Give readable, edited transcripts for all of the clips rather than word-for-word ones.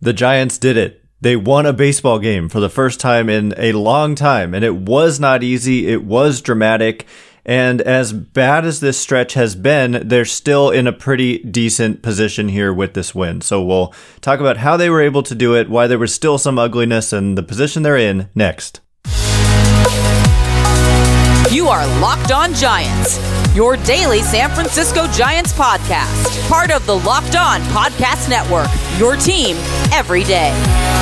The Giants did it. They won a baseball game for the first time in a long time, and it was not easy. It was dramatic. And as bad as this stretch has been, they're still in a pretty decent position here with this win. So we'll talk about how they were able to do it, why there was still some ugliness, and the position they're in next. You are Locked On Giants, your daily San Francisco Giants podcast. Part of the Locked On Podcast Network, your team every day.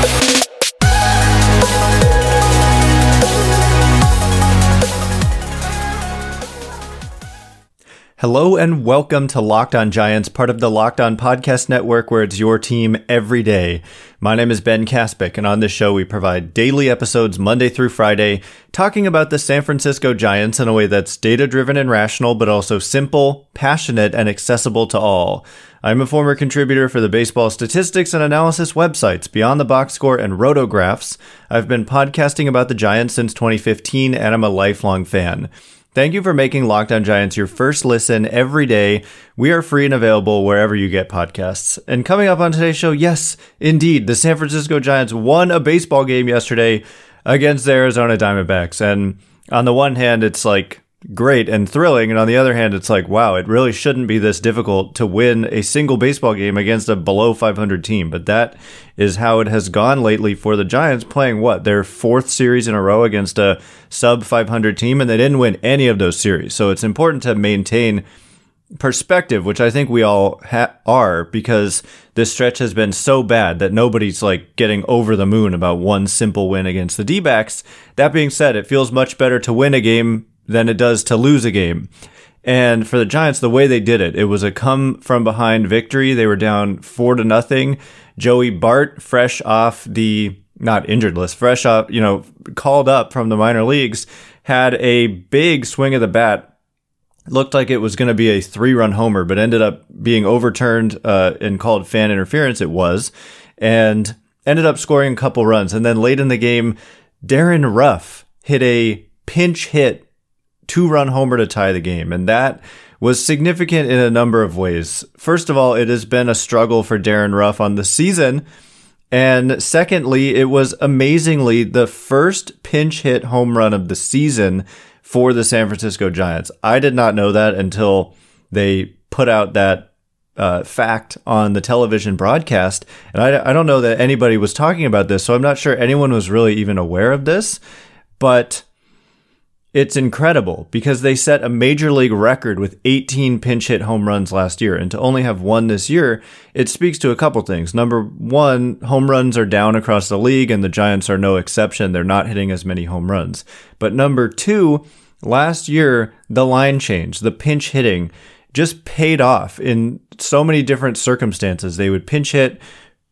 Hello and welcome to Locked On Giants, part of the Locked On Podcast Network, where it's your team every day. My name is Ben Kaspick, and on this show we provide daily episodes Monday through Friday, talking about the San Francisco Giants in a way that's data-driven and rational, but also simple, passionate, and accessible to all. I'm a former contributor for the baseball statistics and analysis websites Beyond the Box Score and Rotographs. I've been podcasting about the Giants since 2015, and I'm a lifelong fan. Thank you for making Locked On Giants your first listen every day. We are free and available wherever you get podcasts. And coming up on today's show, yes, indeed, the San Francisco Giants won a baseball game yesterday against the Arizona Diamondbacks. And on the one hand, it's like great and thrilling. And on the other hand, it's like, wow, it really shouldn't be this difficult to win a single baseball game against a below 500 team. But that is how it has gone lately for the Giants, playing their fourth series in a row against a sub 500 team, and they didn't win any of those series. So it's important to maintain perspective, which I think we all are, because this stretch has been so bad that nobody's like getting over the moon about one simple win against the D-backs. That being said, it feels much better to win a game than it does to lose a game. And for the Giants, the way they did it, it was a come from behind victory. They were down 4-0. Joey Bart, fresh off the not injured list, fresh up, called up from the minor leagues, had a big swing of the bat. Looked like it was going to be a 3-run homer, but ended up being overturned and called fan interference. It was, and ended up scoring a couple runs. And then late in the game, Darren Ruff hit a pinch hit 2-run homer to tie the game. And that was significant in a number of ways. First of all, it has been a struggle for Darren Ruff on the season. And secondly, it was amazingly the first pinch hit home run of the season for the San Francisco Giants. I did not know that until they put out that fact on the television broadcast. And I don't know that anybody was talking about this, so I'm not sure anyone was really even aware of this. But it's incredible because they set a major league record with 18 pinch hit home runs last year, and to only have one this year, it speaks to a couple things. Number one, home runs are down across the league, and the Giants are no exception. They're not hitting as many home runs. But number two, last year, the line change, the pinch hitting, just paid off in so many different circumstances. They would pinch hit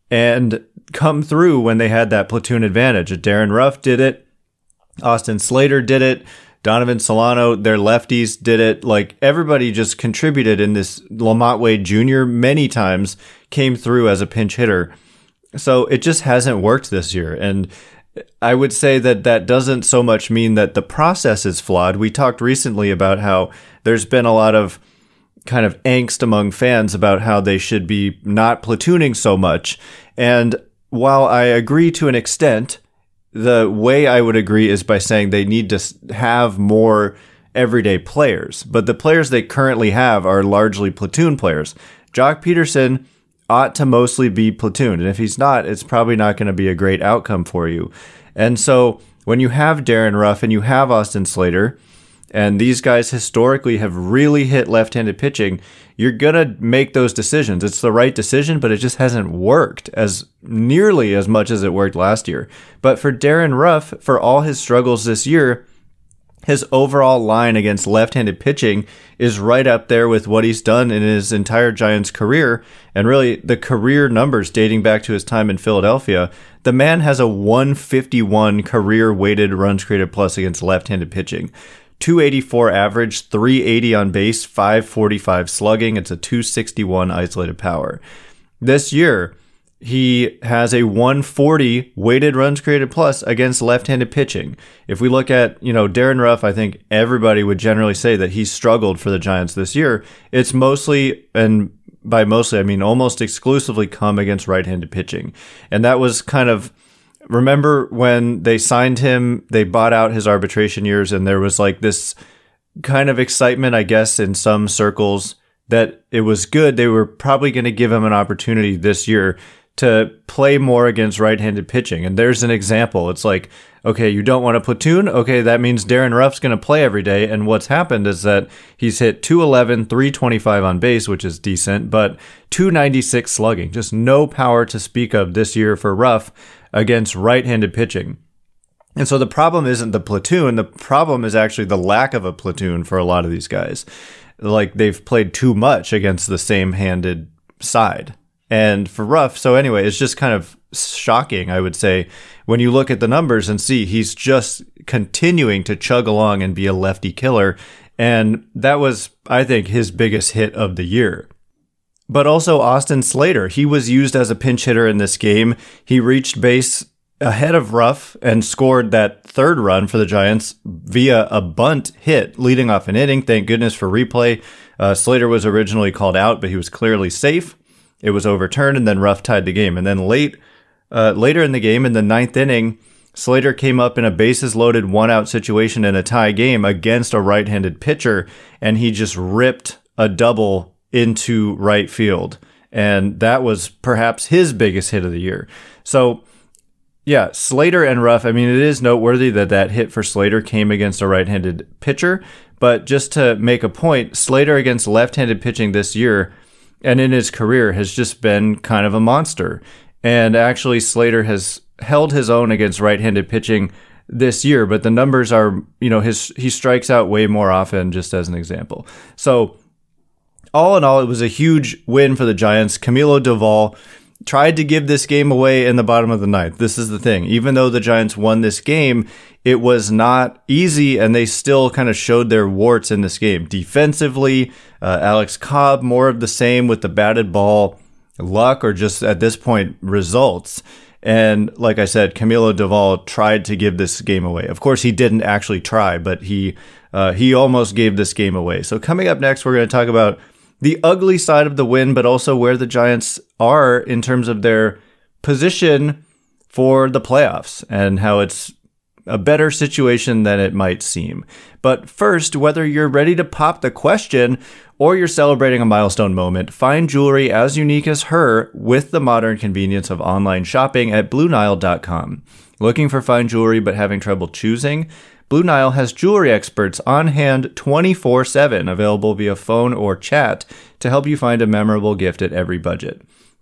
and come through when they had that platoon advantage. Darren Ruff did it. Austin Slater did it. Donovan Solano, their lefties, did it. Like, everybody just contributed in this. LaMonte Wade Jr. many times came through as a pinch hitter. So it just hasn't worked this year. And I would say that doesn't so much mean that the process is flawed. We talked recently about how there's been a lot of kind of angst among fans about how they should be not platooning so much. And while I agree to an extent, the way I would agree is by saying they need to have more everyday players. But the players they currently have are largely platoon players. Joc Pederson ought to mostly be platooned. And if he's not, it's probably not going to be a great outcome for you. And so when you have Darren Ruff and you have Austin Slater, and these guys historically have really hit left-handed pitching, you're going to make those decisions. It's the right decision, but it just hasn't worked as nearly as much as it worked last year. But for Darren Ruff, for all his struggles this year, his overall line against left-handed pitching is right up there with what he's done in his entire Giants career. And really, the career numbers dating back to his time in Philadelphia, the man has a 151 career weighted runs created plus against left-handed pitching. 284 average, 380 on base, 545 slugging. It's a 261 isolated power. This year, he has a 140 weighted runs created plus against left-handed pitching. If we look at, Darren Ruff, I think everybody would generally say that he's struggled for the Giants this year. It's mostly and by mostly, I mean almost exclusively, come against right-handed pitching. And that was kind of, remember when they signed him, they bought out his arbitration years, and there was like this kind of excitement, I guess, in some circles that it was good. They were probably going to give him an opportunity this year to play more against right-handed pitching. And there's an example. It's like, okay, you don't want a platoon? Okay, that means Darren Ruff's going to play every day. And what's happened is that he's hit 211, 325 on base, which is decent, but 296 slugging. Just no power to speak of this year for Ruff against right-handed pitching. And so the problem isn't the platoon. The problem is actually the lack of a platoon for a lot of these guys. Like, they've played too much against the same-handed side. And for Ruff, so anyway, it's just kind of shocking, I would say, when you look at the numbers and see he's just continuing to chug along and be a lefty killer. And that was, I think, his biggest hit of the year. But also Austin Slater, he was used as a pinch hitter in this game. He reached base ahead of Ruff and scored that third run for the Giants via a bunt hit leading off an inning. Thank goodness for replay. Slater was originally called out, but he was clearly safe. It was overturned, and then Ruff tied the game. And then later in the game, in the ninth inning, Slater came up in a bases-loaded one-out situation in a tie game against a right-handed pitcher, and he just ripped a double into right field. And that was perhaps his biggest hit of the year. So, yeah, Slater and Ruff, I mean, it is noteworthy that that hit for Slater came against a right-handed pitcher. But just to make a point, Slater against left-handed pitching this year and in his career has just been kind of a monster. And actually, Slater has held his own against right-handed pitching this year, but the numbers are, he strikes out way more often, just as an example. So all in all, it was a huge win for the Giants. Camilo Doval tried to give this game away in the bottom of the ninth. This is the thing. Even though the Giants won this game, it was not easy, and they still kind of showed their warts in this game. Defensively, Alex Cobb, more of the same with the batted ball, luck, or just at this point, results. And like I said, Camilo Doval tried to give this game away. Of course, he didn't actually try, but he almost gave this game away. So coming up next, we're going to talk about the ugly side of the win, but also where the Giants are in terms of their position for the playoffs and how it's a better situation than it might seem. But first, whether you're ready to pop the question or you're celebrating a milestone moment, find jewelry as unique as her with the modern convenience of online shopping at BlueNile.com. Looking for fine jewelry but having trouble choosing? Blue Nile has jewelry experts on hand 24/7, available via phone or chat to help you find a memorable gift at every budget.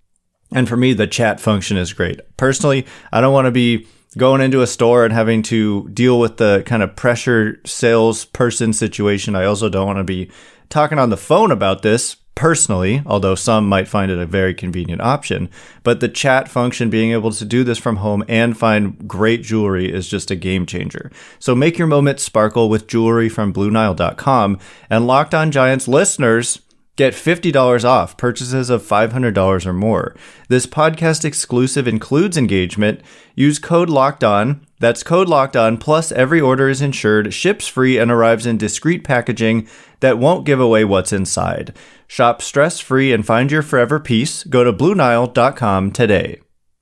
And for me, the chat function is great. Personally, I don't want to be going into a store and having to deal with the kind of pressure salesperson situation. I also don't want to be talking on the phone about this personally, although some might find it a very convenient option. But the chat function, being able to do this from home and find great jewelry, is just a game changer. So make your moment sparkle with jewelry from BlueNile.com, and Locked On Giants listeners get $50 off purchases of $500 or more. This podcast exclusive includes engagement. Use code LOCKEDON. That's code LOCKEDON, plus every order is insured, ships free, and arrives in discreet packaging that won't give away what's inside. Shop stress-free and find your forever peace. Go to BlueNile.com today.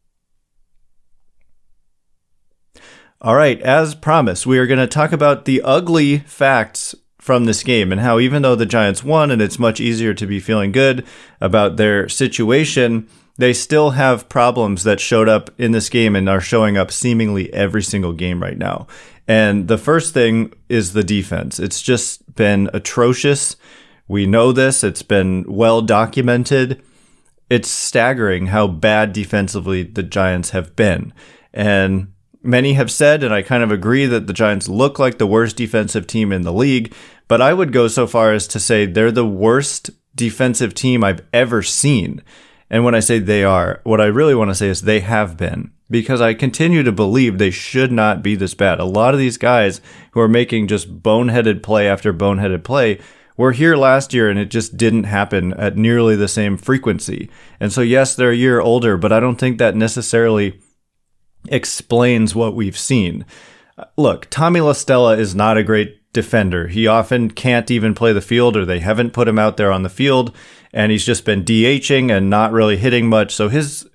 All right, as promised, we are going to talk about the ugly facts from this game and how even though the Giants won and it's much easier to be feeling good about their situation, they still have problems that showed up in this game and are showing up seemingly every single game right now. And the first thing is the defense. It's just been atrocious. We know this. It's been well documented. It's staggering how bad defensively the Giants have been. And many have said, and I kind of agree, that the Giants look like the worst defensive team in the league, but I would go so far as to say they're the worst defensive team I've ever seen. And when I say they are, what I really want to say is they have been, because I continue to believe they should not be this bad. A lot of these guys who are making just boneheaded play after boneheaded play were here last year, and it just didn't happen at nearly the same frequency. And so, yes, they're a year older, but I don't think that necessarily explains what we've seen. Look, Tommy La Stella is not a great defender. He often can't even play the field, or they haven't put him out there on the field. and he's just been DHing and not really hitting much. So his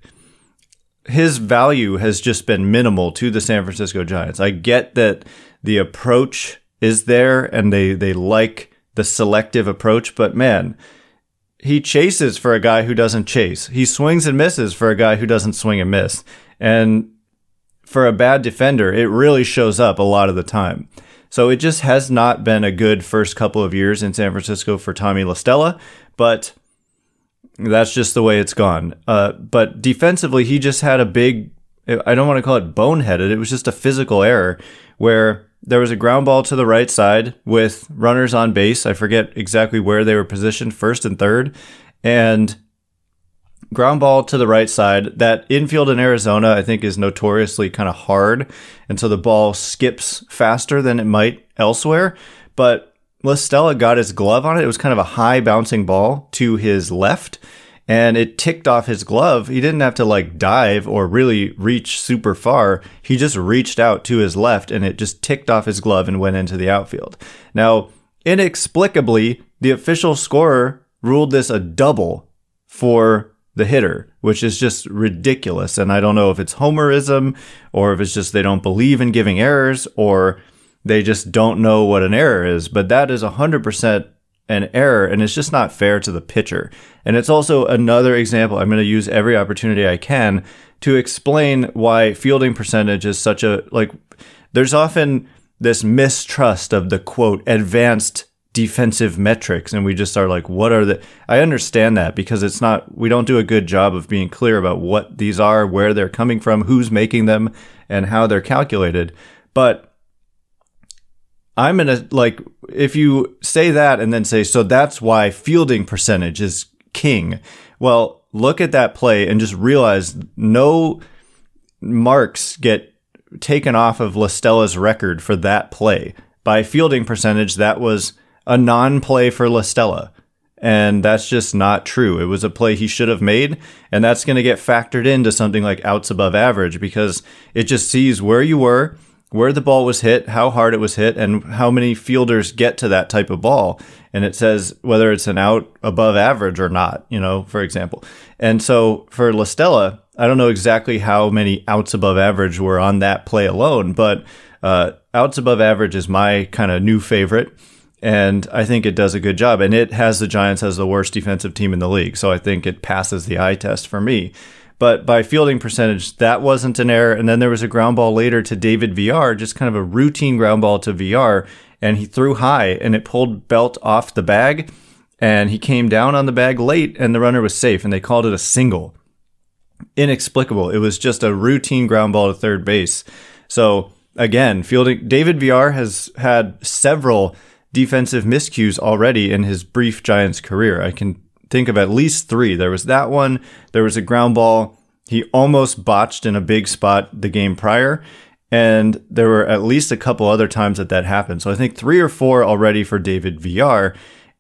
value has just been minimal to the San Francisco Giants. I get that the approach is there and they like the selective approach, but man, he chases for a guy who doesn't chase. He swings and misses for a guy who doesn't swing and miss. And for a bad defender, it really shows up a lot of the time. So it just has not been a good first couple of years in San Francisco for Tommy La Stella, but that's just the way it's gone. But defensively, he just had a big, I don't want to call it boneheaded, it was just a physical error where there was a ground ball to the right side with runners on base. I forget exactly where they were positioned, first and third, and ground ball to the right side. That infield in Arizona, I think, is notoriously kind of hard, and so the ball skips faster than it might elsewhere. But La Stella got his glove on it. It was kind of a high bouncing ball to his left, and it ticked off his glove. He didn't have to like dive or really reach super far. He just reached out to his left, and it just ticked off his glove and went into the outfield. Now, inexplicably, the official scorer ruled this a double for the hitter, which is just ridiculous. And I don't know if it's homerism or if it's just they don't believe in giving errors or they just don't know what an error is. But that is 100% an error, and it's just not fair to the pitcher. And it's also another example. I'm going to use every opportunity I can to explain why fielding percentage is such a, like, there's often this mistrust of the quote advanced defensive metrics, and we just are like, what are the, I understand that because it's not, we don't do a good job of being clear about what these are, where they're coming from, who's making them, and how they're calculated. But I'm going to, like, if you say that and then say, so that's why fielding percentage is king. Well, look at that play and just realize no marks get taken off of La Stella's record for that play. By fielding percentage, that was a non-play for La Stella. And that's just not true. It was a play he should have made, and that's going to get factored into something like outs above average because it just sees where you were, where the ball was hit, how hard it was hit, and how many fielders get to that type of ball. And it says whether it's an out above average or not, you know, for example. And so for La Stella, I don't know exactly how many outs above average were on that play alone, but outs above average is my kind of new favorite. And I think it does a good job. And it has the Giants as the worst defensive team in the league. So I think it passes the eye test for me. But by fielding percentage, that wasn't an error. And then there was a ground ball later to David Villar, just kind of a routine ground ball to Villar. And he threw high and it pulled Belt off the bag. And he came down on the bag late and the runner was safe. And they called it a single. Inexplicable. It was just a routine ground ball to third base. So again, fielding, David Villar has had several defensive miscues already in his brief Giants career. I can think of at least three. There was that one. There was a ground ball he almost botched in a big spot the game prior. And there were at least a couple other times that happened. So I think 3 or 4 already for David Villar.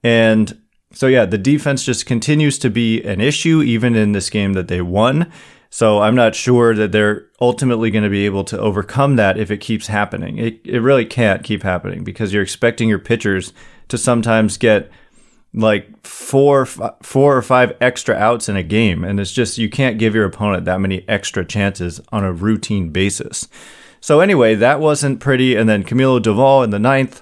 And so, yeah, the defense just continues to be an issue, even in this game that they won. So I'm not sure that they're ultimately going to be able to overcome that if it keeps happening. It really can't keep happening because you're expecting your pitchers to sometimes get like 4 or 5 extra outs in a game. And it's just, you can't give your opponent that many extra chances on a routine basis. So anyway, that wasn't pretty. And then Camilo Doval in the 9th,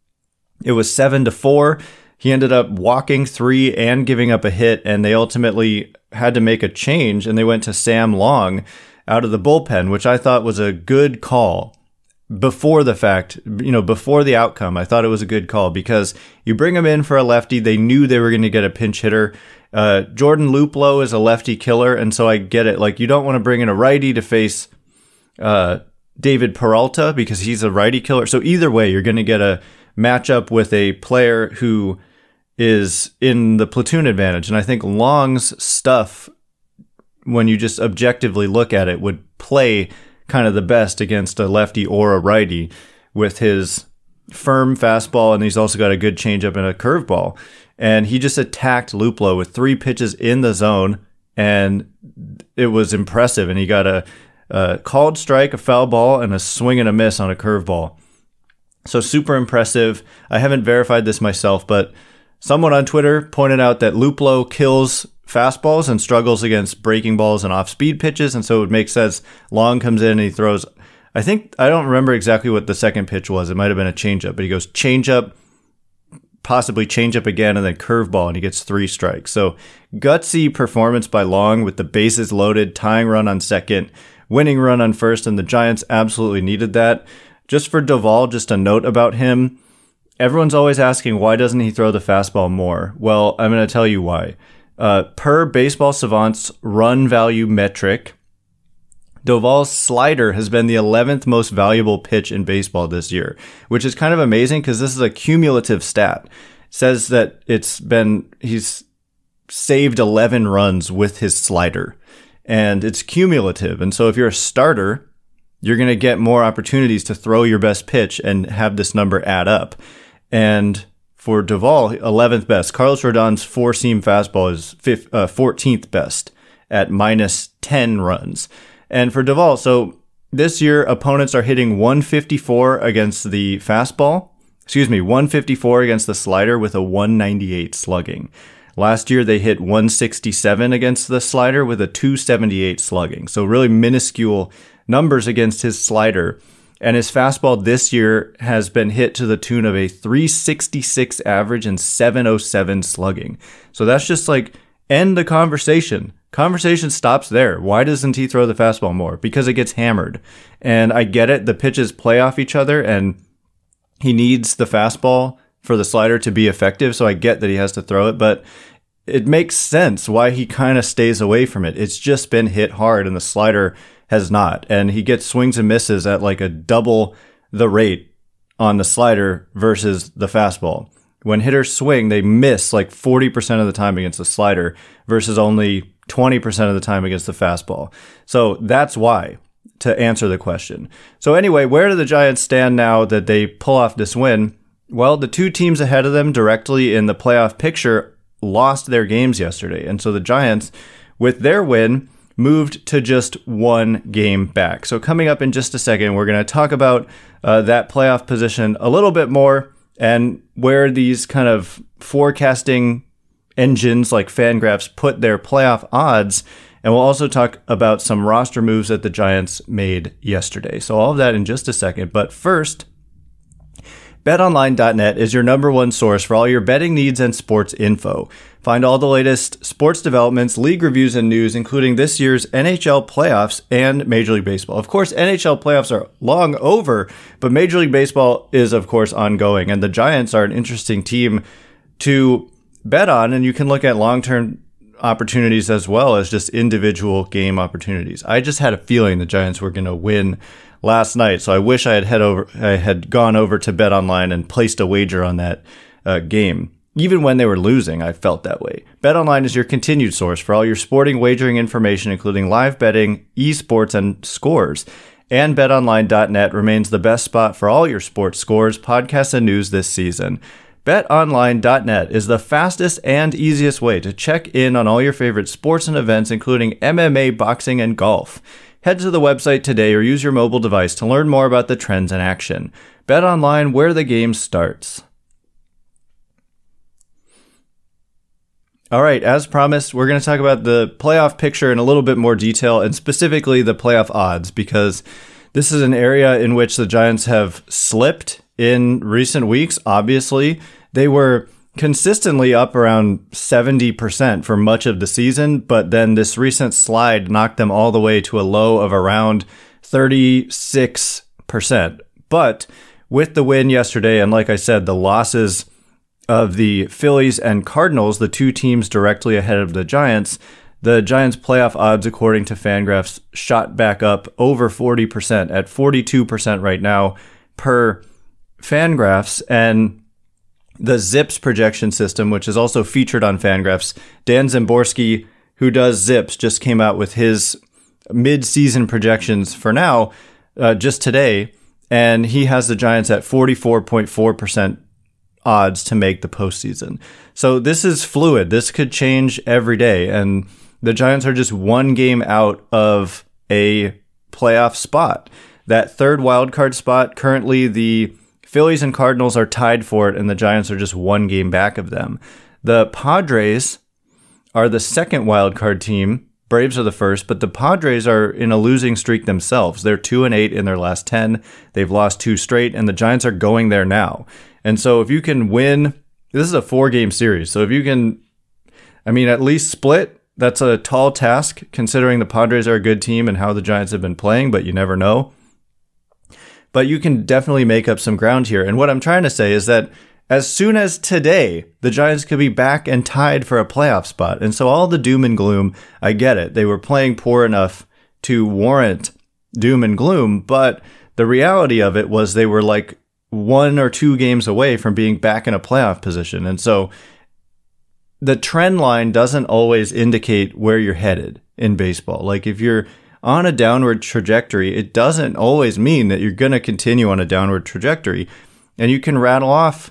it was 7-4. He ended up walking 3 and giving up a hit, and they ultimately had to make a change, and they went to Sam Long out of the bullpen, which I thought was a good call before the fact, before the outcome. I thought it was a good call because you bring him in for a lefty. They knew they were going to get a pinch hitter. Jordan Luplow is a lefty killer, and so I get it. Like, you don't want to bring in a righty to face David Peralta because he's a righty killer. So either way, you're going to get a matchup with a player who is in the platoon advantage. And I think Long's stuff, when you just objectively look at it, would play kind of the best against a lefty or a righty with his firm fastball. And he's also got a good changeup and a curveball. And he just attacked Luplow with 3 pitches in the zone. And it was impressive. And he got a called strike, a foul ball, and a swing and a miss on a curveball. So super impressive. I haven't verified this myself, but Someone on Twitter pointed out that Luplow kills fastballs and struggles against breaking balls and off-speed pitches, and so it would make sense. Long comes in and he throws, I don't remember exactly what the second pitch was. It might have been a changeup, but he goes changeup, possibly changeup again, and then curveball, and he gets 3 strikes. So gutsy performance by Long with the bases loaded, tying run on second, winning run on first, and the Giants absolutely needed that. Just for Doval, just a note about him. Everyone's always asking, why doesn't he throw the fastball more? Well, I'm going to tell you why. Per Baseball Savant's run value metric, Doval's slider has been the 11th most valuable pitch in baseball this year, which is kind of amazing because this is a cumulative stat. It says that he's saved 11 runs with his slider, and it's cumulative. And so if you're a starter, you're going to get more opportunities to throw your best pitch and have this number add up. And for Doval, 11th best. Carlos Rodon's 4-seam fastball is 14th best at minus 10 runs. And for Doval, so this year opponents are hitting 154 against the fastball. 154 against the slider with a 198 slugging. Last year they hit 167 against the slider with a 278 slugging. So really minuscule numbers against his slider. And his fastball this year has been hit to the tune of a 366 average and 707 slugging. So that's just like, end the conversation. Conversation stops there. Why doesn't he throw the fastball more? Because it gets hammered. And I get it. The pitches play off each other and he needs the fastball for the slider to be effective. So I get that he has to throw it, but it makes sense why he kind of stays away from it. It's just been hit hard and the slider has not. And he gets swings and misses at like a double the rate on the slider versus the fastball. When hitters swing, they miss like 40% of the time against the slider versus only 20% of the time against the fastball. So that's why, to answer the question. So anyway, where do the Giants stand now that they pull off this win? Well, the 2 teams ahead of them directly in the playoff picture lost their games yesterday. And so the Giants, with their win, moved to just 1 game back. So coming up in just a second, we're going to talk about that playoff position a little bit more and where these kind of forecasting engines like Fangraphs put their playoff odds. And we'll also talk about some roster moves that the Giants made yesterday. So all of that in just a second. But first, BetOnline.net is your number 1 source for all your betting needs and sports info. Find all the latest sports developments, league reviews, and news, including this year's NHL playoffs and Major League Baseball. Of course, NHL playoffs are long over, but Major League Baseball is, of course, ongoing. And the Giants are an interesting team to bet on, and you can look at long-term opportunities as well as just individual game opportunities. I just had a feeling the Giants were going to win last night, so I wish I had gone over to BetOnline and placed a wager on that game. Even when they were losing, I felt that way. BetOnline is your continued source for all your sporting wagering information, including live betting, esports, and scores. And BetOnline.net remains the best spot for all your sports scores, podcasts, and news this season. BetOnline.net is the fastest and easiest way to check in on all your favorite sports and events, including MMA, boxing, and golf. Head to the website today or use your mobile device to learn more about the trends in action. BetOnline, where the game starts. All right, as promised, we're going to talk about the playoff picture in a little bit more detail, and specifically the playoff odds, because this is an area in which the Giants have slipped in recent weeks. Obviously, they were consistently up around 70% for much of the season, but then this recent slide knocked them all the way to a low of around 36%. But with the win yesterday, and like I said, the losses of the Phillies and Cardinals, the 2 teams directly ahead of the Giants playoff odds, according to Fangraphs, shot back up over 40% at 42% right now per Fangraphs. And the Zips projection system, which is also featured on Fangraphs, Dan Szymborski, who does Zips, just came out with his mid-season projections for now, just today, and he has the Giants at 44.4% odds to make the postseason. So this is fluid. This could change every day, and the Giants are just 1 game out of a playoff spot. That third wildcard spot, currently the Phillies and Cardinals are tied for it, and the Giants are just one game back of them. The Padres are the second wild card team. Braves are the first, but the Padres are in a losing streak themselves. They're 2-8 in their last 10. They've lost 2 straight, and the Giants are going there now. And so if you can win, this is a 4-game series. So if you can, at least split, that's a tall task considering the Padres are a good team and how the Giants have been playing, but you never know. But you can definitely make up some ground here. And what I'm trying to say is that as soon as today, the Giants could be back and tied for a playoff spot. And so all the doom and gloom, I get it. They were playing poor enough to warrant doom and gloom. But the reality of it was they were like 1 or 2 games away from being back in a playoff position. And so the trend line doesn't always indicate where you're headed in baseball. Like if you're on a downward trajectory, it doesn't always mean that you're going to continue on a downward trajectory. And you can rattle off,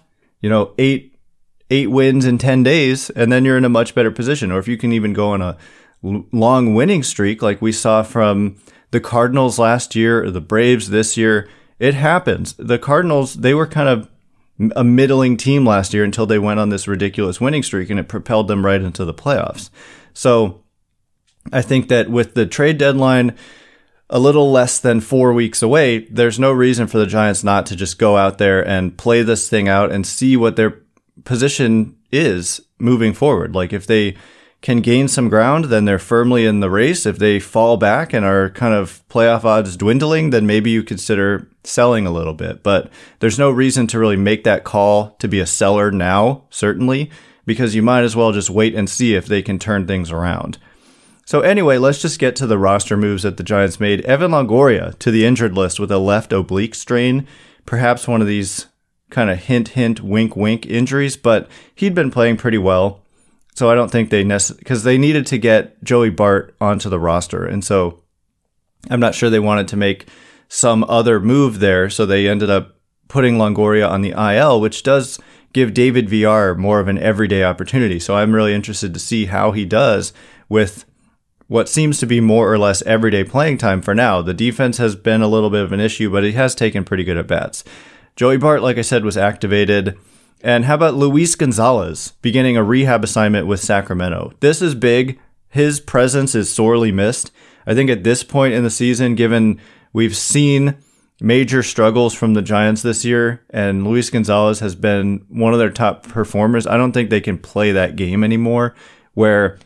8 wins in 10 days, and then you're in a much better position. Or if you can even go on a long winning streak like we saw from the Cardinals last year or the Braves this year, it happens. The Cardinals, they were kind of a middling team last year until they went on this ridiculous winning streak, and it propelled them right into the playoffs. So I think that with the trade deadline a little less than 4 weeks away, there's no reason for the Giants not to just go out there and play this thing out and see what their position is moving forward. Like if they can gain some ground, then they're firmly in the race. If they fall back and are kind of playoff odds dwindling, then maybe you consider selling a little bit. But there's no reason to really make that call to be a seller now, certainly, because you might as well just wait and see if they can turn things around. So anyway, let's just get to the roster moves that the Giants made. Evan Longoria to the injured list with a left oblique strain, perhaps one of these kind of hint, hint, wink, wink injuries, but he'd been playing pretty well. So I don't think because they needed to get Joey Bart onto the roster. And so I'm not sure they wanted to make some other move there. So they ended up putting Longoria on the IL, which does give David Villar more of an everyday opportunity. So I'm really interested to see how he does with what seems to be more or less everyday playing time for now. The defense has been a little bit of an issue, but he has taken pretty good at bats. Joey Bart, like I said, was activated. And how about Luis Gonzalez beginning a rehab assignment with Sacramento? This is big. His presence is sorely missed. I think at this point in the season, given we've seen major struggles from the Giants this year, and Luis Gonzalez has been one of their top performers, I don't think they can play that game anymore where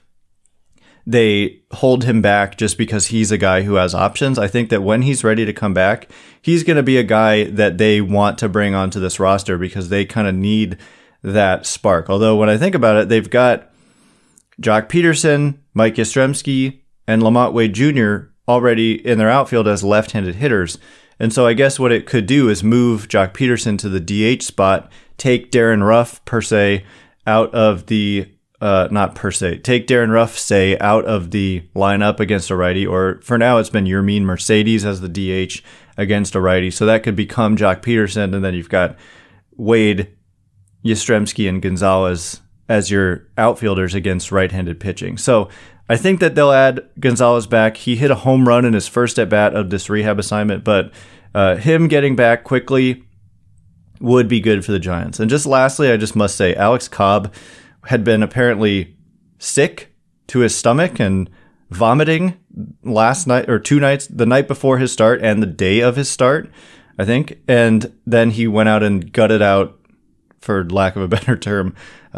they hold him back just because he's a guy who has options. I think that when he's ready to come back, he's going to be a guy that they want to bring onto this roster because they kind of need that spark. Although when I think about it, they've got Jock Peterson, Mike Yastrzemski, and Lamont Wade Jr. already in their outfield as left-handed hitters. And so I guess what it could do is move Jock Peterson to the DH spot, take Darren Ruff, out of the take Darren Ruff, out of the lineup against a righty, or for now it's been Yermin Mercedes as the DH against a righty. So that could become Jock Peterson, and then you've got Wade, Yastrzemski, and Gonzalez as your outfielders against right-handed pitching. So I think that they'll add Gonzalez back. He hit a home run in his first at-bat of this rehab assignment, but him getting back quickly would be good for the Giants. And just lastly, I just must say, Alex Cobb had been apparently sick to his stomach and vomiting last night or 2 nights, the night before his start and the day of his start, I think. And then he went out and gutted out, for lack of a better term,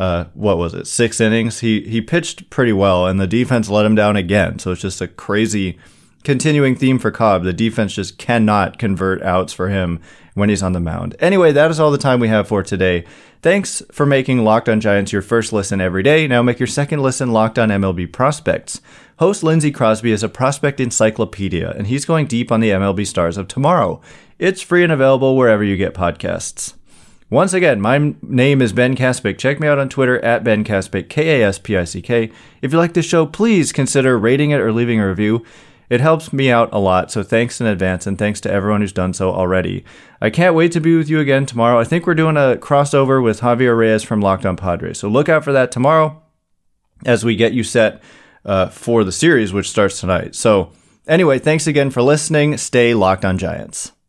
6 innings. He pitched pretty well, and the defense let him down again. So it's just a crazy continuing theme for Cobb. The defense just cannot convert outs for him when he's on the mound. Anyway, that is all the time we have for today. Thanks for making Locked On Giants your first listen every day. Now make your second listen Locked On MLB Prospects. Host Lindsey Crosby is a prospect encyclopedia, and he's going deep on the MLB stars of tomorrow. It's free and available wherever you get podcasts. Once again, my name is Ben Kaspick. Check me out on Twitter at Ben Kaspick, Kaspick. If you like the show, please consider rating it or leaving a review. It helps me out a lot, so thanks in advance, and thanks to everyone who's done so already. I can't wait to be with you again tomorrow. I think we're doing a crossover with Javier Reyes from Locked On Padres, so look out for that tomorrow as we get you set for the series, which starts tonight. So anyway, thanks again for listening. Stay Locked On Giants.